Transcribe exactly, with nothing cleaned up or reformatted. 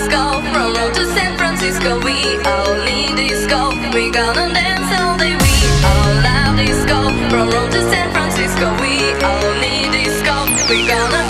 disco. From Rome to San Francisco, we all need disco. We gonna dance all day, we all love disco. From Rome to San Francisco, we all need disco. We gonna